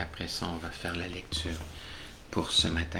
après ça, on va faire la lecture pour ce matin.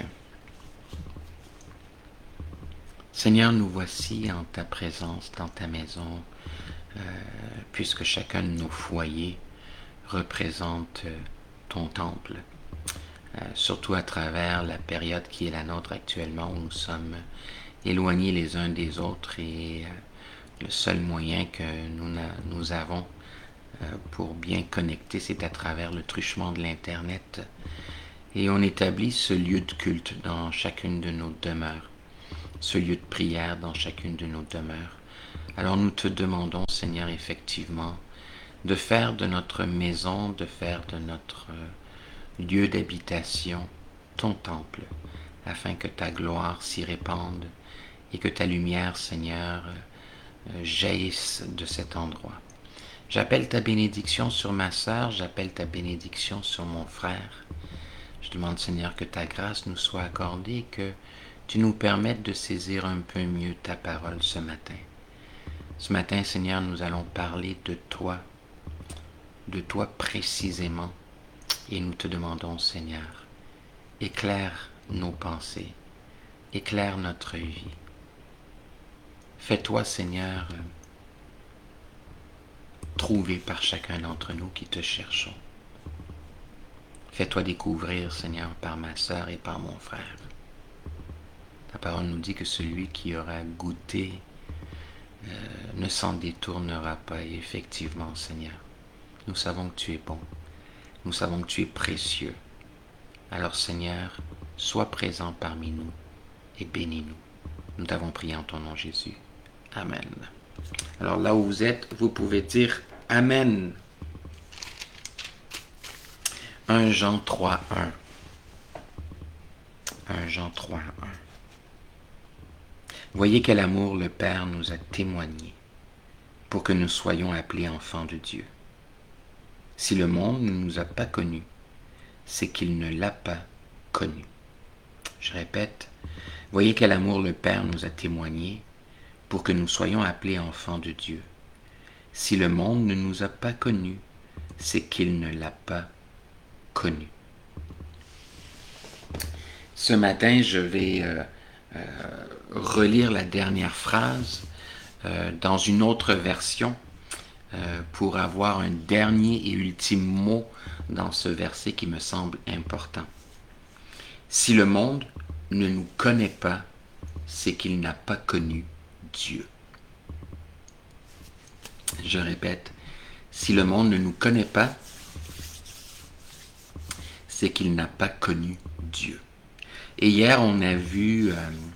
Seigneur, nous voici en ta présence, dans ta maison, puisque chacun de nos foyers représente ton temple, surtout à travers la période qui est la nôtre actuellement, où nous sommes éloignés les uns des autres et le seul moyen que nous avons pour bien connecter, c'est à travers le truchement de l'Internet. Et on établit ce lieu de culte dans chacune de nos demeures, ce lieu de prière dans chacune de nos demeures. Alors nous te demandons, Seigneur, effectivement, de faire de notre maison, de faire de notre lieu d'habitation ton temple, afin que ta gloire s'y répande et que ta lumière, Seigneur, jaillisse de cet endroit. J'appelle ta bénédiction sur ma sœur, j'appelle ta bénédiction sur mon frère. Je demande, Seigneur, que ta grâce nous soit accordée et que tu nous permettes de saisir un peu mieux ta parole ce matin. Ce matin, Seigneur, nous allons parler de toi précisément, et nous te demandons, Seigneur, éclaire nos pensées, éclaire notre vie. Fais-toi, Seigneur, trouvé par chacun d'entre nous qui te cherchons. Fais-toi découvrir, Seigneur, par ma sœur et par mon frère. Ta parole nous dit que celui qui aura goûté ne s'en détournera pas. Et effectivement, Seigneur, nous savons que tu es bon. Nous savons que tu es précieux. Alors, Seigneur, sois présent parmi nous et bénis-nous. Nous t'avons prié en ton nom, Jésus. Amen. Alors là où vous êtes, vous pouvez dire Amen. 1 Jean 3, 1. 1 Jean 3, 1. Voyez quel amour le Père nous a témoigné pour que nous soyons appelés enfants de Dieu. Si le monde ne nous a pas connus, c'est qu'il ne l'a pas connu. Je répète, voyez quel amour le Père nous a témoigné pour que nous soyons appelés enfants de Dieu. Si le monde ne nous a pas connus, c'est qu'il ne l'a pas connu. Ce matin, je vais relire la dernière phrase dans une autre version pour avoir un dernier et ultime mot dans ce verset qui me semble important. Si le monde ne nous connaît pas, c'est qu'il n'a pas connu Dieu. Je répète, si le monde ne nous connaît pas, c'est qu'il n'a pas connu Dieu. Et hier, on a vu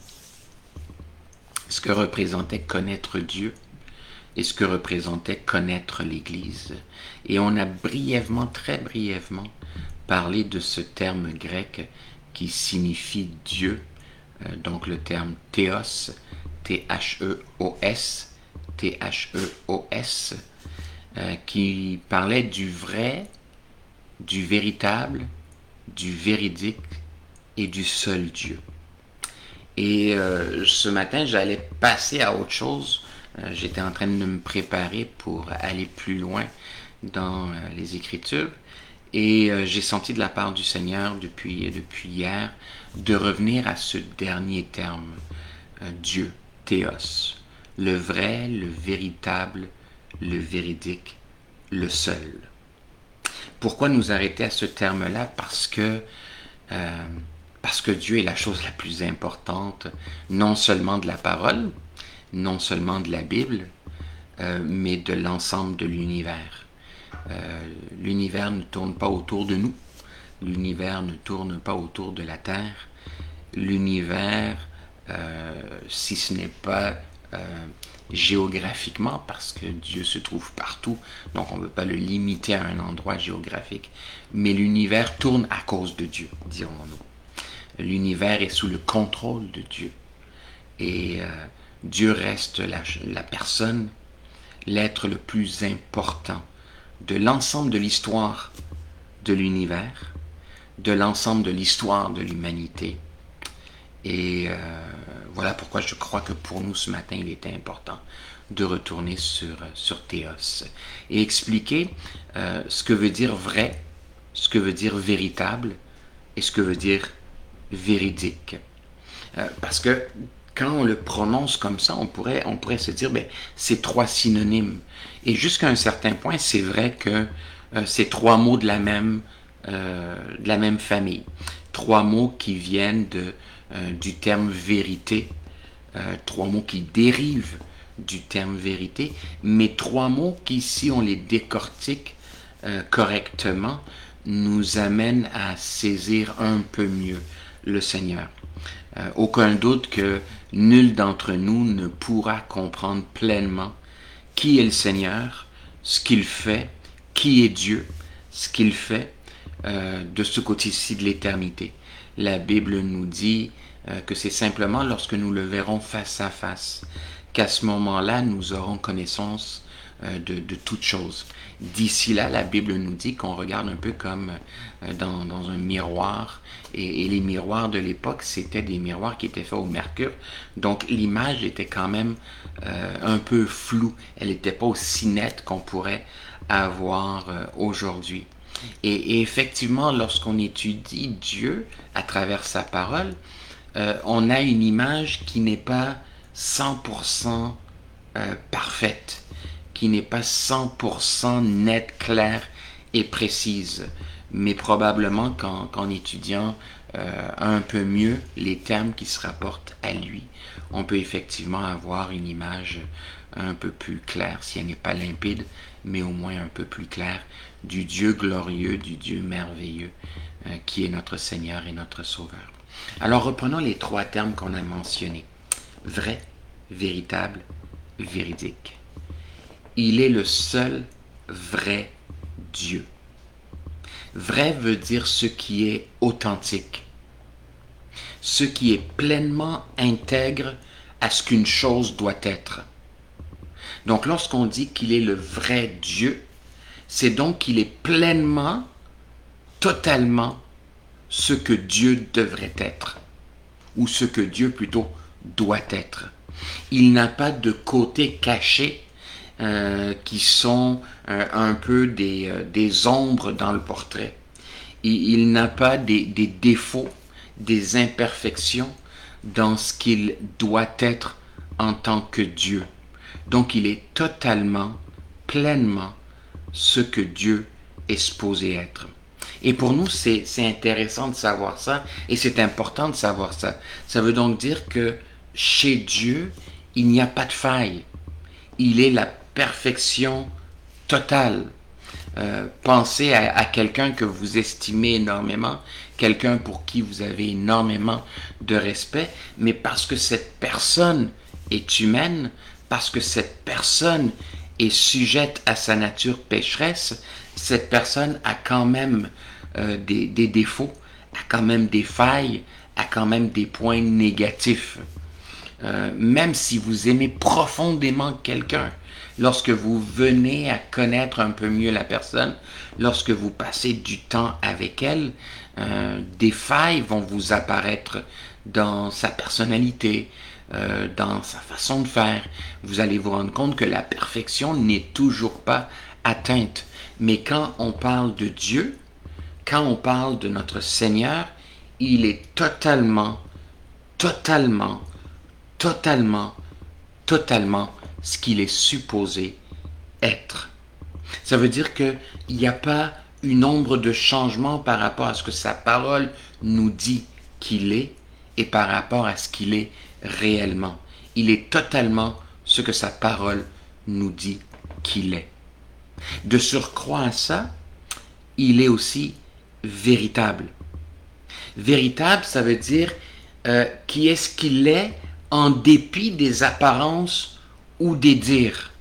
ce que représentait connaître Dieu et ce que représentait connaître l'Église. Et on a brièvement, très brièvement, parlé de ce terme grec qui signifie Dieu, donc le terme théos, T-H-E-O-S, T-H-E-O-S, qui parlait du vrai, du véritable, du véridique et du seul Dieu. Et ce matin, j'allais passer à autre chose. J'étais en train de me préparer pour aller plus loin dans les Écritures. Et j'ai senti de la part du Seigneur depuis hier de revenir à ce dernier terme, Dieu, théos, le vrai, le véritable, le véridique, le seul. Pourquoi nous arrêter à ce terme-là? Parce que Dieu est la chose la plus importante, non seulement de la parole, non seulement de la Bible, mais de l'ensemble de l'univers. L'univers ne tourne pas autour de nous, l'univers ne tourne pas autour de la Terre, l'univers, si ce n'est pas géographiquement, parce que Dieu se trouve partout, donc on ne peut pas le limiter à un endroit géographique, mais l'univers tourne à cause de Dieu, dirons-nous. L'univers est sous le contrôle de Dieu. Et Dieu reste la personne, l'être le plus important de l'ensemble de l'histoire de l'univers, de l'ensemble de l'histoire de l'humanité. Et voilà pourquoi je crois que pour nous ce matin, il était important de retourner sur Théos et expliquer ce que veut dire vrai, ce que veut dire véritable et ce que veut dire véridique. Parce que quand on le prononce comme ça, on pourrait se dire, ben, c'est trois synonymes. Et jusqu'à un certain point, c'est vrai que c'est trois mots de la même famille. Trois mots qui viennent du terme vérité, trois mots qui dérivent du terme vérité, mais trois mots qui, si on les décortique correctement, nous amènent à saisir un peu mieux le Seigneur. Aucun doute que nul d'entre nous ne pourra comprendre pleinement qui est le Seigneur, ce qu'il fait, qui est Dieu, ce qu'il fait de ce côté-ci de l'éternité. La Bible nous dit que c'est simplement lorsque nous le verrons face à face qu'à ce moment-là, nous aurons connaissance de toutes choses. D'ici là, la Bible nous dit qu'on regarde un peu comme dans un miroir, et les miroirs de l'époque, c'était des miroirs qui étaient faits au mercure, donc l'image était quand même un peu floue, elle n'était pas aussi nette qu'on pourrait avoir aujourd'hui. Et effectivement, lorsqu'on étudie Dieu à travers sa parole, on a une image qui n'est pas 100% parfaite, qui n'est pas 100% nette, claire et précise. Mais probablement qu'en étudiant un peu mieux les termes qui se rapportent à lui, on peut effectivement avoir une image un peu plus claire, si elle n'est pas limpide, mais au moins un peu plus claire, du Dieu glorieux, du Dieu merveilleux, qui est notre Seigneur et notre Sauveur. Alors reprenons les trois termes qu'on a mentionnés. Vrai, véritable, véridique. Il est le seul vrai Dieu. Vrai veut dire ce qui est authentique, ce qui est pleinement intègre à ce qu'une chose doit être. Donc lorsqu'on dit qu'il est le vrai Dieu, c'est donc qu'il est pleinement, totalement ce que Dieu devrait être, ou ce que Dieu plutôt doit être. Il n'a pas de côté caché qui sont un peu des ombres dans le portrait. Il n'a pas des défauts, des imperfections dans ce qu'il doit être en tant que Dieu. Donc il est totalement, pleinement ce que Dieu est supposé être. Et pour nous, c'est intéressant de savoir ça, et c'est important de savoir ça. Ça veut donc dire que chez Dieu, il n'y a pas de faille. Il est la perfection totale. Pensez à quelqu'un que vous estimez énormément, quelqu'un pour qui vous avez énormément de respect, mais parce que cette personne est humaine, parce que cette personne est sujette à sa nature pécheresse, cette personne a quand même des défauts, a quand même des failles, a quand même des points négatifs. Même si vous aimez profondément quelqu'un, lorsque vous venez à connaître un peu mieux la personne, lorsque vous passez du temps avec elle, des failles vont vous apparaître dans sa personnalité, dans sa façon de faire. Vous allez vous rendre compte que la perfection n'est toujours pas atteinte. Mais quand on parle de Dieu, quand on parle de notre Seigneur, il est totalement, totalement, totalement, totalement ce qu'il est supposé être. Ça veut dire qu'il n'y a pas une ombre de changement par rapport à ce que sa parole nous dit qu'il est et par rapport à ce qu'il est réellement. Il est totalement ce que sa parole nous dit qu'il est. De surcroît à ça, il est aussi véritable. Véritable, ça veut dire qui est ce qu'il est en dépit des apparences ou des dires.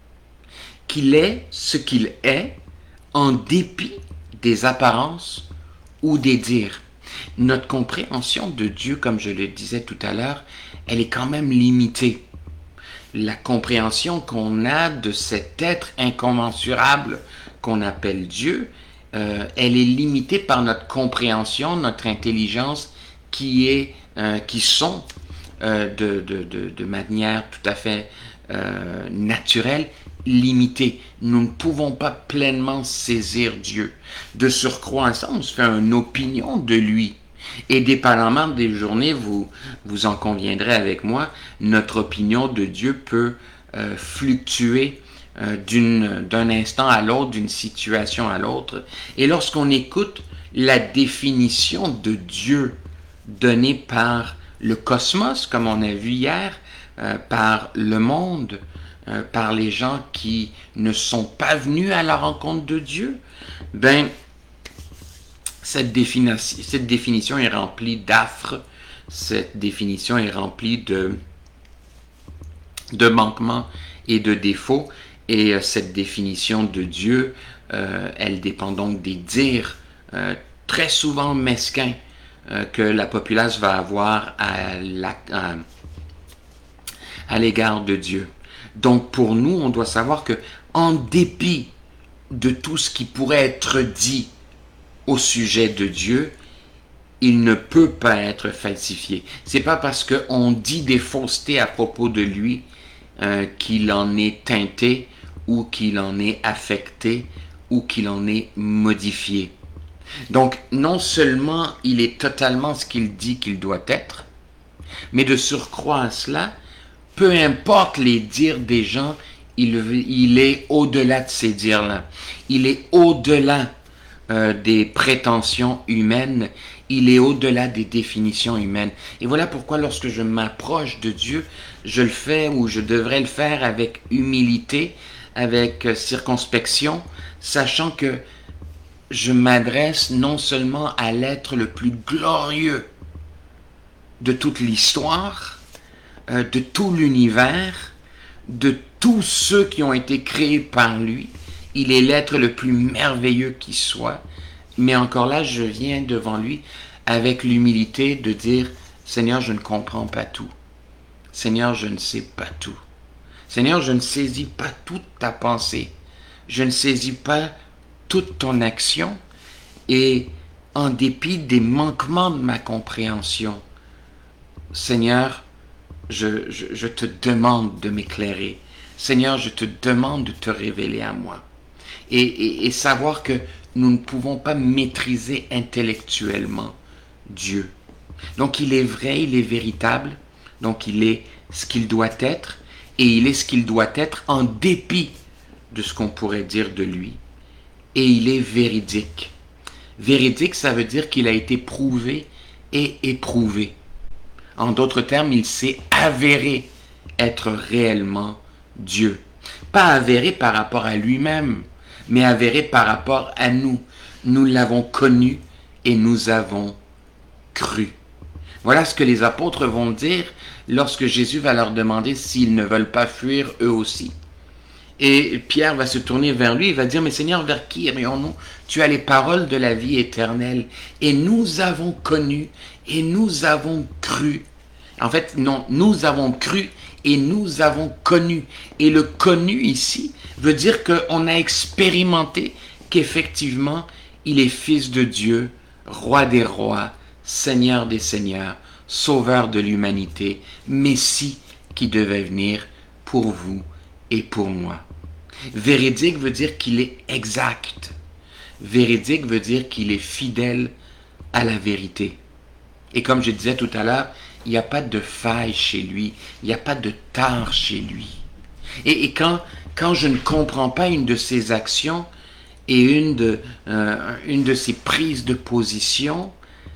Qu'il est ce qu'il est en dépit des apparences ou des dires. Notre compréhension de Dieu, comme je le disais tout à l'heure, elle est quand même limitée. La compréhension qu'on a de cet être incommensurable qu'on appelle Dieu, elle est limitée par notre compréhension, notre intelligence qui sont de manière tout à fait naturelle limité. Nous ne pouvons pas pleinement saisir Dieu. De surcroît, ça, on se fait une opinion de lui. Et dépendamment des journées, vous en conviendrez avec moi, notre opinion de Dieu peut fluctuer d'un instant à l'autre, d'une situation à l'autre. Et lorsqu'on écoute la définition de Dieu donnée par le cosmos, comme on a vu hier, par le monde, par les gens qui ne sont pas venus à la rencontre de Dieu, ben, cette définition est remplie d'affres, cette définition est remplie de manquements et de défauts, et cette définition de Dieu, elle dépend donc des dires très souvent mesquins que la populace va avoir à l'égard de Dieu. Donc pour nous, on doit savoir que en dépit de tout ce qui pourrait être dit au sujet de Dieu, il ne peut pas être falsifié. C'est pas parce qu'on dit des faussetés à propos de lui qu'il en est teinté ou qu'il en est affecté ou qu'il en est modifié. Donc non seulement il est totalement ce qu'il dit qu'il doit être, mais de surcroît à cela, peu importe les dires des gens, il est au-delà de ces dires-là. Il est au-delà des prétentions humaines. Il est au-delà des définitions humaines. Et voilà pourquoi lorsque je m'approche de Dieu, je le fais ou je devrais le faire avec humilité, avec circonspection, sachant que je m'adresse non seulement à l'être le plus glorieux de toute l'histoire, de tout l'univers, de tous ceux qui ont été créés par lui. Il est l'être le plus merveilleux qui soit. Mais encore là, je viens devant lui avec l'humilité de dire, Seigneur, je ne comprends pas tout. Seigneur, je ne sais pas tout. Seigneur, je ne saisis pas toute ta pensée. Je ne saisis pas toute ton action. Et en dépit des manquements de ma compréhension, Seigneur, je te demande de m'éclairer. Seigneur, je te demande de te révéler à moi. Et savoir que nous ne pouvons pas maîtriser intellectuellement Dieu. Donc il est vrai, il est véritable, donc il est ce qu'il doit être, et il est ce qu'il doit être en dépit de ce qu'on pourrait dire de lui. Et il est véridique. Véridique, ça veut dire qu'il a été prouvé et éprouvé. En d'autres termes, il s'est avéré être réellement Dieu. Pas avéré par rapport à lui-même, mais avéré par rapport à nous. Nous l'avons connu et nous avons cru. Voilà ce que les apôtres vont dire lorsque Jésus va leur demander s'ils ne veulent pas fuir eux aussi. Et Pierre va se tourner vers lui et va dire, mais Seigneur, vers qui irions-nous? Tu as les paroles de la vie éternelle. Et nous avons connu et nous avons cru. En fait, non, nous avons cru et nous avons connu. Et le connu ici veut dire qu'on a expérimenté qu'effectivement, il est Fils de Dieu, Roi des rois, Seigneur des seigneurs, Sauveur de l'humanité, Messie qui devait venir pour vous et pour moi. Véridique veut dire qu'il est exact. Véridique veut dire qu'il est fidèle à la vérité. Et comme je disais tout à l'heure, il n'y a pas de faille chez lui, il n'y a pas de tort chez lui. Et quand je ne comprends pas une de ses actions et une de ses prises de position,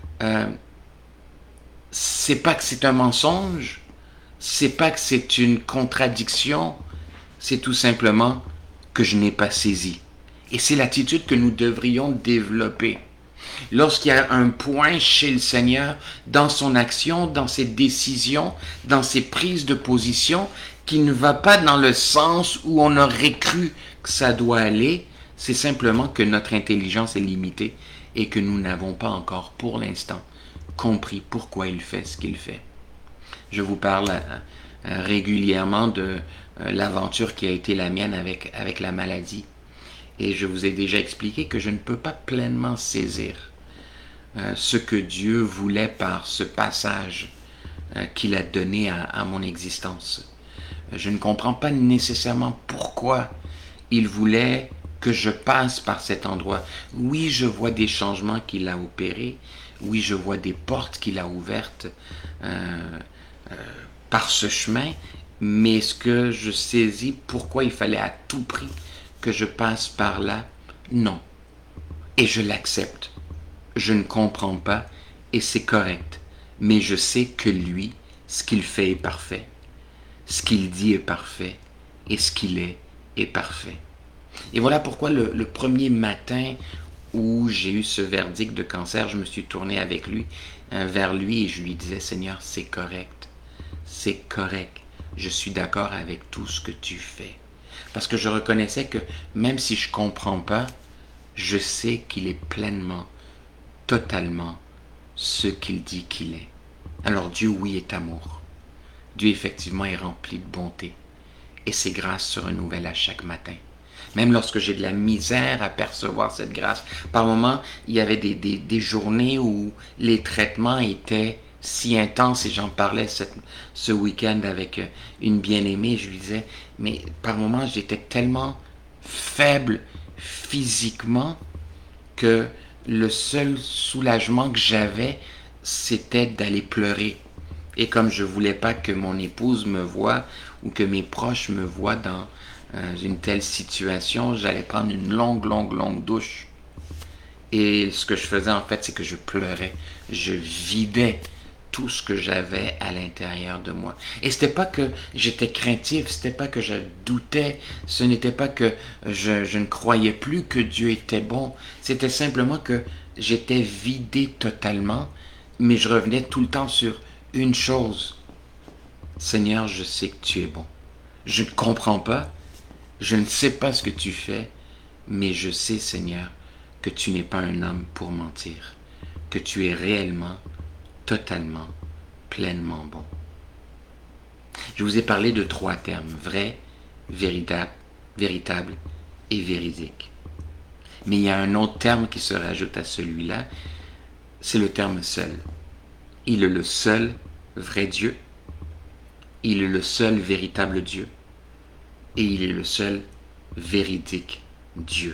c'est pas que c'est un mensonge, c'est pas que c'est une contradiction, c'est tout simplement que je n'ai pas saisi. Et c'est l'attitude que nous devrions développer. Lorsqu'il y a un point chez le Seigneur, dans son action, dans ses décisions, dans ses prises de position, qui ne va pas dans le sens où on aurait cru que ça doit aller, c'est simplement que notre intelligence est limitée et que nous n'avons pas encore, pour l'instant, compris pourquoi il fait ce qu'il fait. Je vous parle régulièrement de l'aventure qui a été la mienne avec la maladie. Et je vous ai déjà expliqué que je ne peux pas pleinement saisir ce que Dieu voulait par ce passage qu'il a donné à mon existence. Je ne comprends pas nécessairement pourquoi il voulait que je passe par cet endroit. Oui, je vois des changements qu'il a opérés. Oui, je vois des portes qu'il a ouvertes par ce chemin. Mais est-ce que je saisis pourquoi il fallait à tout prix que je passe par là? Non. Et je l'accepte. Je ne comprends pas et c'est correct. Mais je sais que lui, ce qu'il fait est parfait. Ce qu'il dit est parfait. Et ce qu'il est parfait. Et voilà pourquoi le premier matin où j'ai eu ce verdict de cancer, je me suis tourné avec lui, vers lui et je lui disais, Seigneur, c'est correct. C'est correct. Je suis d'accord avec tout ce que tu fais. Parce que je reconnaissais que même si je ne comprends pas, je sais qu'il est pleinement, totalement ce qu'il dit qu'il est. Alors Dieu, oui, est amour. Dieu, effectivement, est rempli de bonté. Et ses grâces se renouvellent à chaque matin. Même lorsque j'ai de la misère à percevoir cette grâce. Par moments, il y avait des journées où les traitements étaient si intenses, et j'en parlais ce week-end avec une bien-aimée, je lui disais, mais par moments, j'étais tellement faible physiquement que le seul soulagement que j'avais, c'était d'aller pleurer. Et comme je voulais pas que mon épouse me voie ou que mes proches me voient dans une telle situation, j'allais prendre une longue douche. Et ce que je faisais en fait, c'est que je pleurais. Je vidais tout ce que j'avais à l'intérieur de moi. Et c'était pas que j'étais craintif, c'était pas que je doutais, ce n'était pas que je ne croyais plus que Dieu était bon. C'était simplement que j'étais vidé totalement, mais je revenais tout le temps sur une chose. Seigneur, je sais que tu es bon. Je ne comprends pas, je ne sais pas ce que tu fais, mais je sais, Seigneur, que tu n'es pas un homme pour mentir, que tu es réellement, totalement, pleinement bon. Je vous ai parlé de 3 termes, vrai, véritable et véridique. Mais il y a un autre terme qui se rajoute à celui-là, c'est le terme seul. Il est le seul vrai Dieu, il est le seul véritable Dieu, et il est le seul véridique Dieu.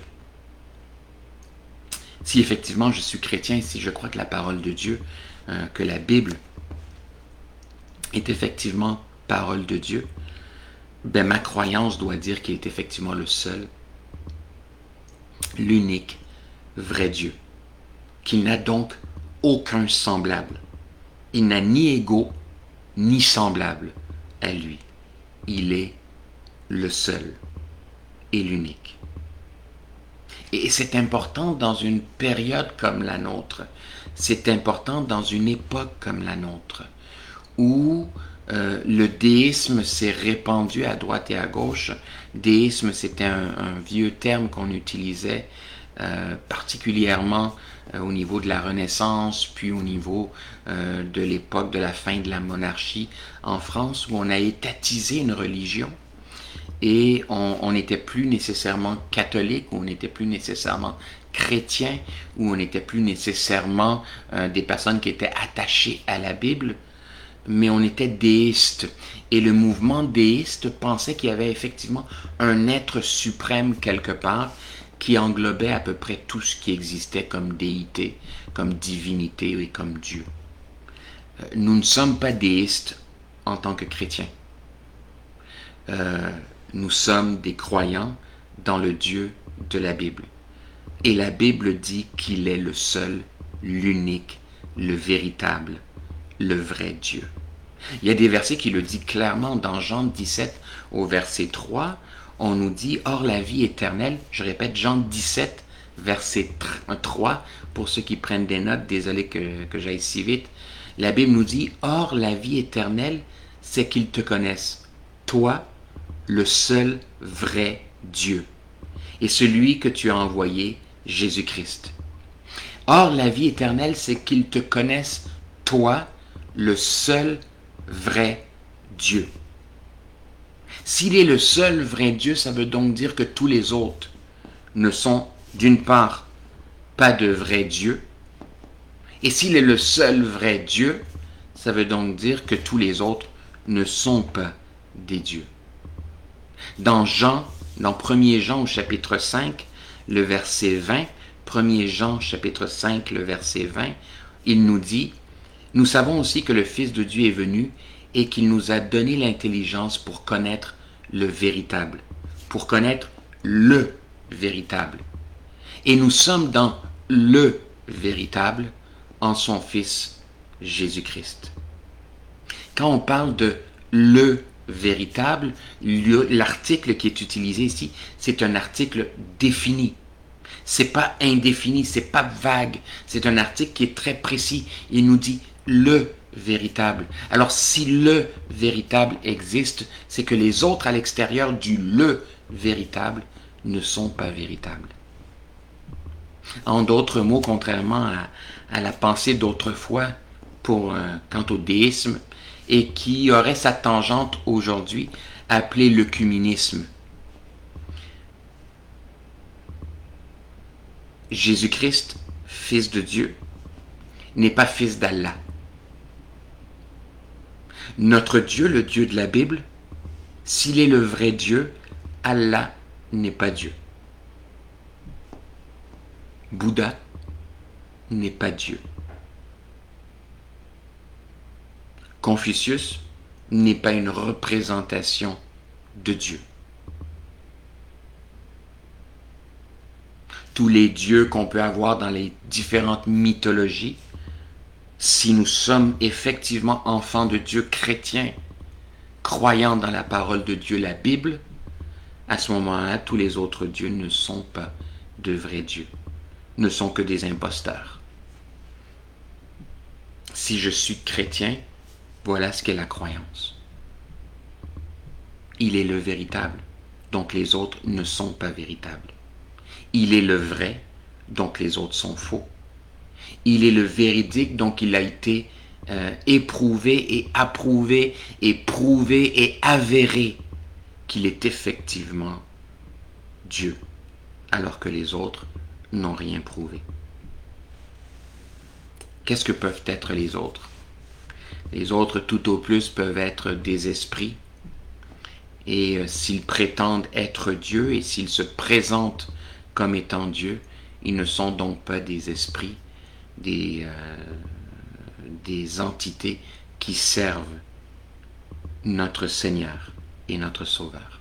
Si effectivement je suis chrétien, si je crois que la parole de Dieu, que la Bible est effectivement parole de Dieu, ben ma croyance doit dire qu'il est effectivement le seul, l'unique, vrai Dieu, qu'il n'a donc aucun semblable. Il n'a ni égaux, ni semblable à lui. Il est le seul et l'unique. Et c'est important dans une période comme la nôtre, c'est important dans une époque comme la nôtre, où le déisme s'est répandu à droite et à gauche. Déisme, c'était un vieux terme qu'on utilisait particulièrement au niveau de la Renaissance, puis au niveau de l'époque de la fin de la monarchie en France, où on a étatisé une religion. Et on n'était plus nécessairement catholique, ou on n'était plus nécessairement chrétien, ou on n'était plus nécessairement des personnes qui étaient attachées à la Bible, mais on était déiste. Et le mouvement déiste pensait qu'il y avait effectivement un être suprême quelque part qui englobait à peu près tout ce qui existait comme déité, comme divinité et comme Dieu. Nous ne sommes pas déistes en tant que chrétiens. Nous sommes des croyants dans le Dieu de la Bible. Et la Bible dit qu'il est le seul, l'unique, le véritable, le vrai Dieu. Il y a des versets qui le disent clairement dans Jean 17 au verset 3. On nous dit, « Or la vie éternelle », je répète, Jean 17, verset 3, pour ceux qui prennent des notes, désolé que j'aille si vite. La Bible nous dit, « Or la vie éternelle, c'est qu'ils te connaissent, toi, le seul vrai Dieu, et celui que tu as envoyé, Jésus-Christ. » Or, la vie éternelle, c'est qu'ils te connaissent, toi, le seul vrai Dieu. S'il est le seul vrai Dieu, ça veut donc dire que tous les autres ne sont, d'une part, pas de vrai Dieu, et s'il est le seul vrai Dieu, ça veut donc dire que tous les autres ne sont pas des dieux. Dans Jean, dans 1er Jean au chapitre 5, le verset 20, 1er Jean chapitre 5, le verset 20, il nous dit, « Nous savons aussi que le Fils de Dieu est venu et qu'il nous a donné l'intelligence pour connaître le véritable, pour connaître le véritable. Et nous sommes dans le véritable en son Fils Jésus-Christ. » Quand on parle de le véritable, l'article qui est utilisé ici, c'est un article défini. C'est pas indéfini, c'est pas vague. C'est un article qui est très précis. Il nous dit le véritable. Alors, si le véritable existe, c'est que les autres à l'extérieur du le véritable ne sont pas véritables. En d'autres mots, contrairement à la pensée d'autrefois quant au déisme, et qui aurait sa tangente aujourd'hui appelée l'œcuménisme. Jésus-Christ, Fils de Dieu, n'est pas fils d'Allah. Notre Dieu, le Dieu de la Bible, s'il est le vrai Dieu, Allah n'est pas Dieu. Bouddha n'est pas Dieu. Confucius n'est pas une représentation de Dieu. Tous les dieux qu'on peut avoir dans les différentes mythologies, si nous sommes effectivement enfants de Dieu chrétiens, croyant dans la parole de Dieu, la Bible, à ce moment-là, tous les autres dieux ne sont pas de vrais dieux, ne sont que des imposteurs. Si je suis chrétien, voilà ce qu'est la croyance. Il est le véritable, donc les autres ne sont pas véritables. Il est le vrai, donc les autres sont faux. Il est le véridique, donc il a été éprouvé et approuvé et prouvé et avéré qu'il est effectivement Dieu, alors que les autres n'ont rien prouvé. Qu'est-ce que peuvent être les autres? Les autres, tout au plus, peuvent être des esprits. Et s'ils prétendent être Dieu et s'ils se présentent comme étant Dieu, ils ne sont donc pas des esprits, des entités qui servent notre Seigneur et notre Sauveur.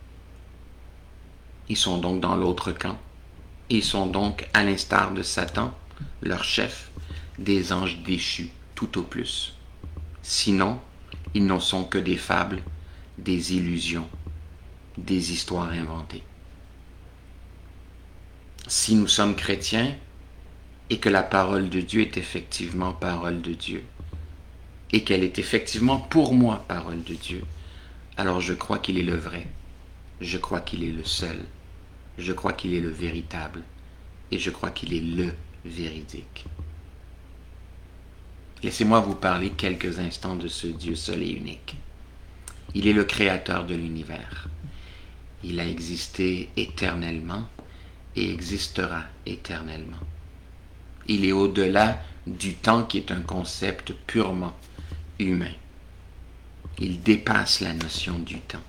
Ils sont donc dans l'autre camp. Ils sont donc, à l'instar de Satan, leur chef, des anges déchus, tout au plus. Sinon, ils ne sont que des fables, des illusions, des histoires inventées. Si nous sommes chrétiens et que la parole de Dieu est effectivement parole de Dieu, et qu'elle est effectivement pour moi parole de Dieu, alors je crois qu'il est le vrai, je crois qu'il est le seul, je crois qu'il est le véritable, et je crois qu'il est le véridique. Laissez-moi vous parler quelques instants de ce Dieu seul et unique. Il est le créateur de l'univers. Il a existé éternellement et existera éternellement. Il est au-delà du temps qui est un concept purement humain. Il dépasse la notion du temps.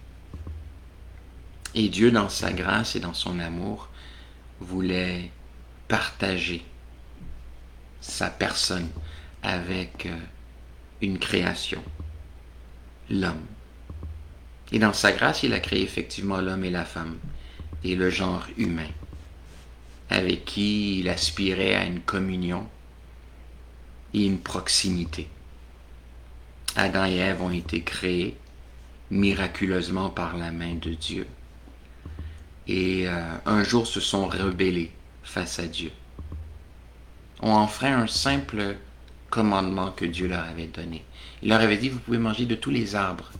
Et Dieu, dans sa grâce et dans son amour, voulait partager sa personne avec une création, l'homme. Et dans sa grâce, il a créé effectivement l'homme et la femme, et le genre humain, avec qui il aspirait à une communion et une proximité. Adam et Ève ont été créés miraculeusement par la main de Dieu. Et un jour se sont rebellés face à Dieu. Ont enfreint un simple commandement que Dieu leur avait donné. Il leur avait dit, vous pouvez manger de tous les arbres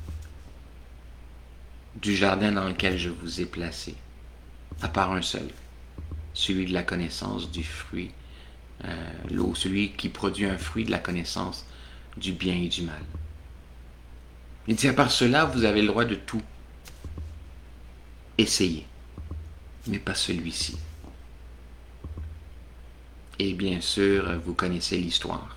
du jardin dans lequel je vous ai placé, à part un seul, celui de la connaissance du fruit, celui qui produit un fruit de la connaissance du bien et du mal. Il dit, à part cela, vous avez le droit de tout essayer, mais pas celui-ci. Et bien sûr, vous connaissez l'histoire.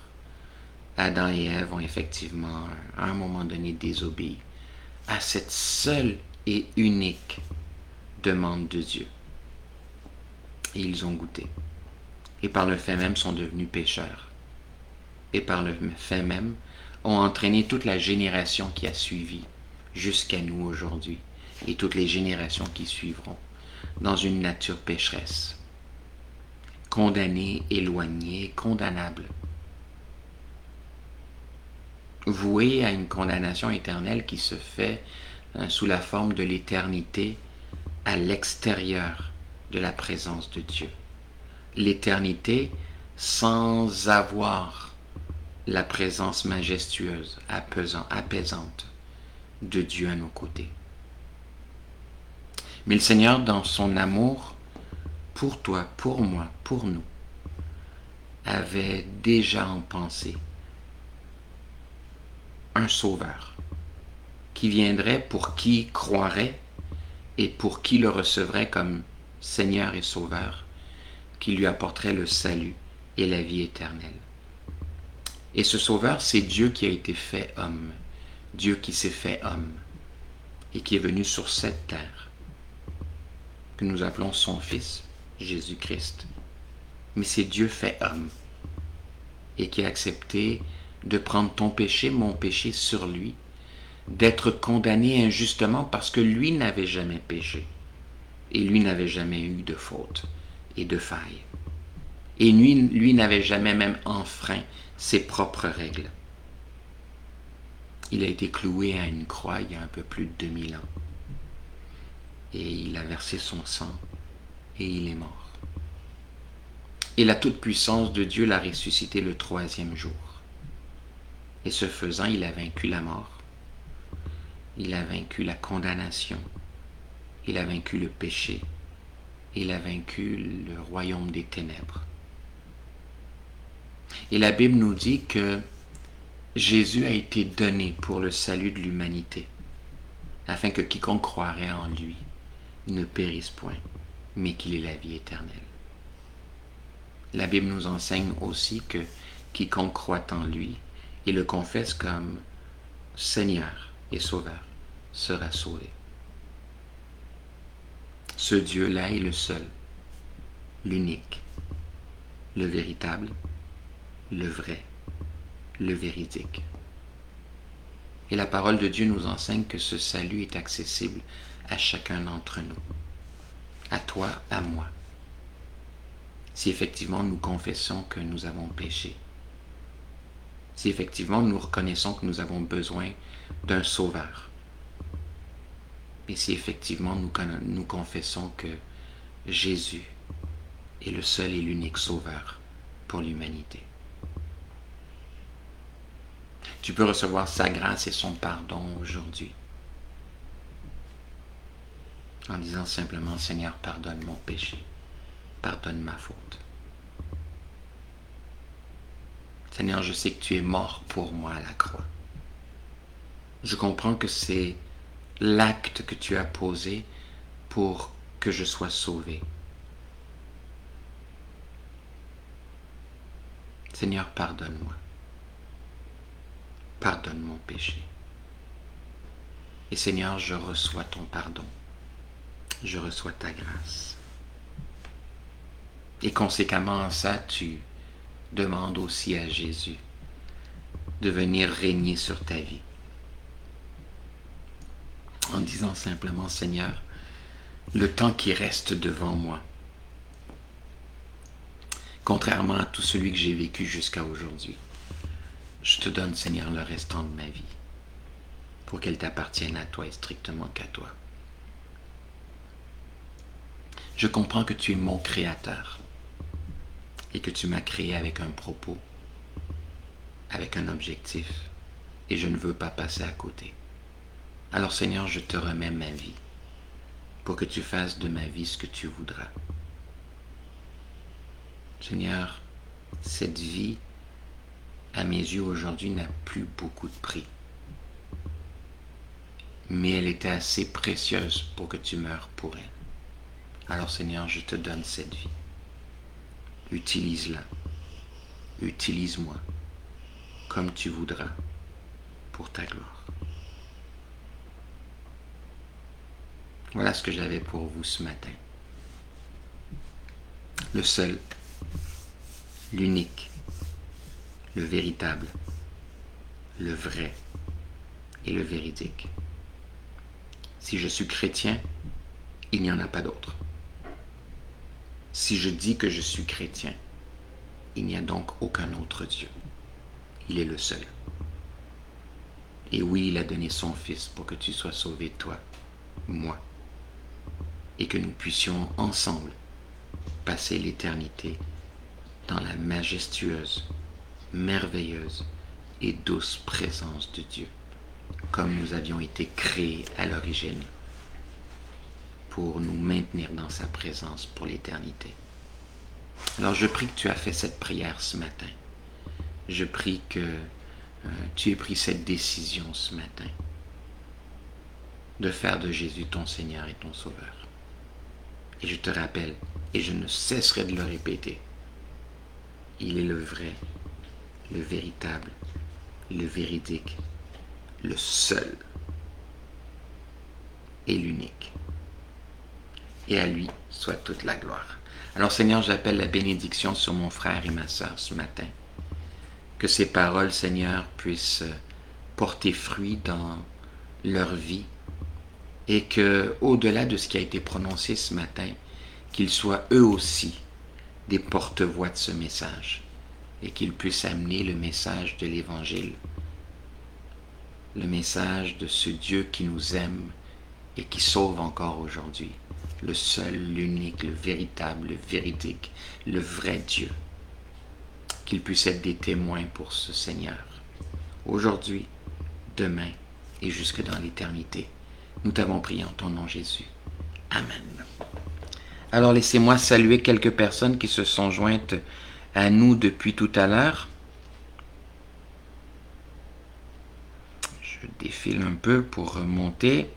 Adam et Ève ont effectivement, à un moment donné, désobéi à cette seule et unique demande de Dieu. Et ils ont goûté. Et par le fait même sont devenus pécheurs. Et par le fait même ont entraîné toute la génération qui a suivi jusqu'à nous aujourd'hui et toutes les générations qui suivront dans une nature pécheresse, condamnée, éloignée, condamnable, vouée à une condamnation éternelle qui se fait sous la forme de l'éternité à l'extérieur de la présence de Dieu. L'éternité sans avoir la présence majestueuse, apaisante de Dieu à nos côtés. Mais le Seigneur, dans son amour pour toi, pour moi, pour nous, avait déjà en pensée un sauveur qui viendrait pour qui croirait et pour qui le recevrait comme Seigneur et Sauveur, qui lui apporterait le salut et la vie éternelle. Et ce Sauveur, c'est Dieu qui a été fait homme, Dieu qui s'est fait homme et qui est venu sur cette terre, que nous appelons son Fils, Jésus-Christ. Mais c'est Dieu fait homme et qui a accepté de prendre ton péché, mon péché sur lui, d'être condamné injustement parce que lui n'avait jamais péché et lui n'avait jamais eu de faute et de faille. Et lui n'avait jamais même enfreint ses propres règles. Il a été cloué à une croix il y a un peu plus de 2000 ans. Et il a versé son sang et il est mort. Et la toute-puissance de Dieu l'a ressuscité le 3e jour. Et ce faisant, il a vaincu la mort. Il a vaincu la condamnation. Il a vaincu le péché. Il a vaincu le royaume des ténèbres. Et la Bible nous dit que Jésus a été donné pour le salut de l'humanité, afin que quiconque croirait en lui ne périsse point, mais qu'il ait la vie éternelle. La Bible nous enseigne aussi que quiconque croit en lui et le confesse comme Seigneur et Sauveur sera sauvé. Ce Dieu-là est le seul, l'unique, le véritable, le vrai, le véridique. Et la parole de Dieu nous enseigne que ce salut est accessible à chacun d'entre nous, à toi, à moi, si effectivement nous confessons que nous avons péché, si effectivement nous reconnaissons que nous avons besoin d'un sauveur, et si effectivement nous confessons que Jésus est le seul et l'unique sauveur pour l'humanité. Tu peux recevoir sa grâce et son pardon aujourd'hui en disant simplement, Seigneur, pardonne mon péché, pardonne ma faute. Seigneur, je sais que tu es mort pour moi à la croix. Je comprends que c'est l'acte que tu as posé pour que je sois sauvé. Seigneur, pardonne-moi. Pardonne mon péché. Et Seigneur, je reçois ton pardon. Je reçois ta grâce. Et conséquemment en ça, tu demandes aussi à Jésus de venir régner sur ta vie. En disant simplement, Seigneur, le temps qui reste devant moi, contrairement à tout celui que j'ai vécu jusqu'à aujourd'hui, je te donne, Seigneur, le restant de ma vie, pour qu'elle t'appartienne à toi et strictement qu'à toi. Je comprends que tu es mon créateur et que tu m'as créé avec un propos, avec un objectif, et je ne veux pas passer à côté. Alors Seigneur, je te remets ma vie, pour que tu fasses de ma vie ce que tu voudras. Seigneur, cette vie, à mes yeux aujourd'hui, n'a plus beaucoup de prix. Mais elle était assez précieuse pour que tu meures pour elle. Alors Seigneur, je te donne cette vie. Utilise-la. Utilise-moi comme tu voudras pour ta gloire. Voilà ce que j'avais pour vous ce matin. Le seul, l'unique, le véritable, le vrai et le véridique. Si je suis chrétien, il n'y en a pas d'autre. Si je dis que je suis chrétien, il n'y a donc aucun autre Dieu. Il est le seul. Et oui, il a donné son Fils pour que tu sois sauvé, toi, moi, et que nous puissions ensemble passer l'éternité dans la majestueuse, merveilleuse et douce présence de Dieu, comme nous avions été créés à l'origine, pour nous maintenir dans sa présence pour l'éternité. Alors je prie que tu as fait cette prière ce matin. Je prie que tu aies pris cette décision ce matin de faire de Jésus ton Seigneur et ton Sauveur. Et je te rappelle, et je ne cesserai de le répéter, il est le vrai, le véritable, le véridique, le seul et l'unique. Et à lui soit toute la gloire. Alors Seigneur, j'appelle la bénédiction sur mon frère et ma sœur ce matin. Que ces paroles, Seigneur, puissent porter fruit dans leur vie et que, au-delà de ce qui a été prononcé ce matin, qu'ils soient eux aussi des porte-voix de ce message et qu'ils puissent amener le message de l'Évangile, le message de ce Dieu qui nous aime et qui sauve encore aujourd'hui, le seul, l'unique, le véritable, le véridique, le vrai Dieu, qu'ils puissent être des témoins pour ce Seigneur, aujourd'hui, demain et jusque dans l'éternité. Nous t'avons prié en ton nom, Jésus. Amen. Alors laissez-moi saluer quelques personnes qui se sont jointes à nous depuis tout à l'heure. Je défile un peu pour remonter.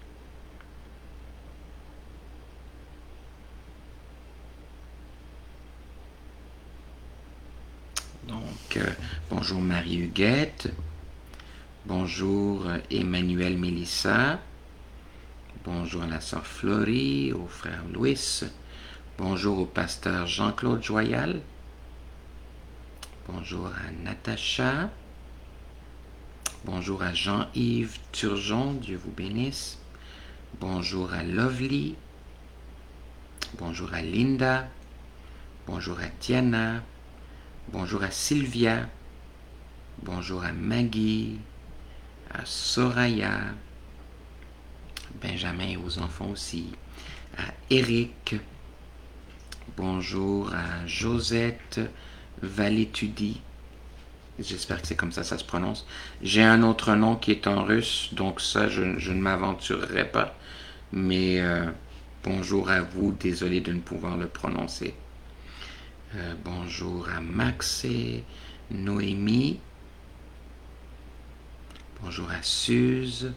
Donc, bonjour Marie-Huguette. Bonjour Emmanuel Mélissa. Bonjour à la sœur Florie, au frère Louis. Bonjour au pasteur Jean-Claude Joyal. Bonjour à Natacha. Bonjour à Jean-Yves Turgeon, Dieu vous bénisse. Bonjour à Lovely. Bonjour à Linda. Bonjour à Diana. Bonjour à Sylvia. Bonjour à Maggie. À Soraya. Benjamin et aux enfants aussi. À Eric. Bonjour à Josette Valétudi. J'espère que c'est comme ça se prononce. J'ai un autre nom qui est en russe, donc ça, je ne m'aventurerai pas. Mais bonjour à vous, désolé de ne pouvoir le prononcer. Bonjour à Max et Noémie. Bonjour à Suze.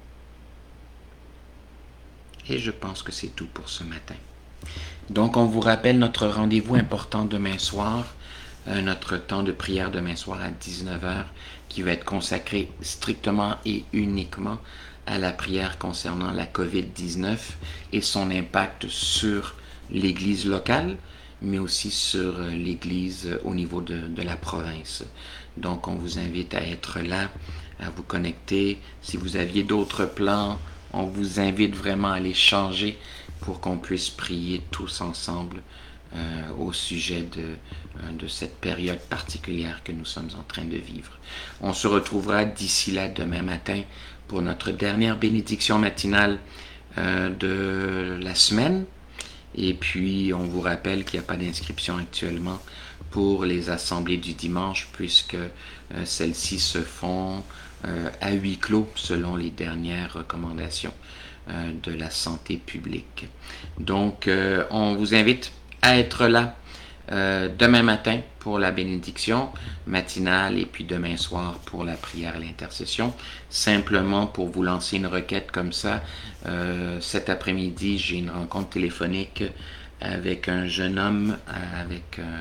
Et je pense que c'est tout pour ce matin. Donc, on vous rappelle notre rendez-vous important demain soir, notre temps de prière demain soir à 19h, qui va être consacré strictement et uniquement à la prière concernant la COVID-19 et son impact sur l'Église locale, mais aussi sur l'Église au niveau de la province. Donc, on vous invite à être là, à vous connecter. Si vous aviez d'autres plans, on vous invite vraiment à les changer pour qu'on puisse prier tous ensemble au sujet de cette période particulière que nous sommes en train de vivre. On se retrouvera d'ici là demain matin pour notre dernière bénédiction matinale de la semaine. Et puis, on vous rappelle qu'il n'y a pas d'inscription actuellement pour les assemblées du dimanche, puisque celles-ci se font à huis clos selon les dernières recommandations de la santé publique. Donc, on vous invite à être là demain matin pour la bénédiction matinale et puis demain soir pour la prière et l'intercession. Simplement pour vous lancer une requête comme ça, cet après-midi, j'ai une rencontre téléphonique avec un jeune homme avec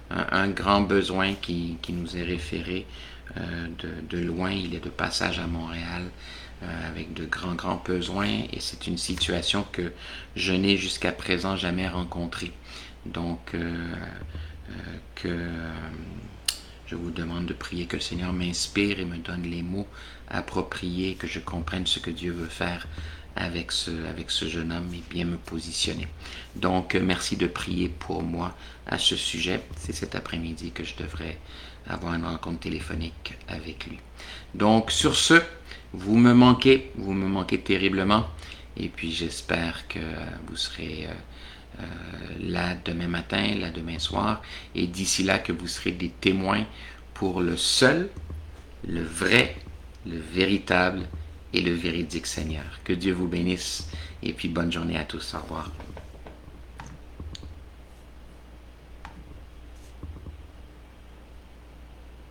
un grand besoin qui nous est référé de loin. Il est de passage à Montréal avec de grands besoins et c'est une situation que je n'ai jusqu'à présent jamais rencontrée. Donc, que je vous demande de prier que le Seigneur m'inspire et me donne les mots appropriés, que je comprenne ce que Dieu veut faire avec ce jeune homme et bien me positionner. Donc, merci de prier pour moi à ce sujet. C'est cet après-midi que je devrais avoir une rencontre téléphonique avec lui. Donc, sur ce, vous me manquez terriblement. Et puis, j'espère que vous serez là demain matin, là demain soir. Et d'ici là, que vous serez des témoins pour le seul, le vrai, le véritable et le véridique Seigneur. Que Dieu vous bénisse et puis bonne journée à tous. Au revoir.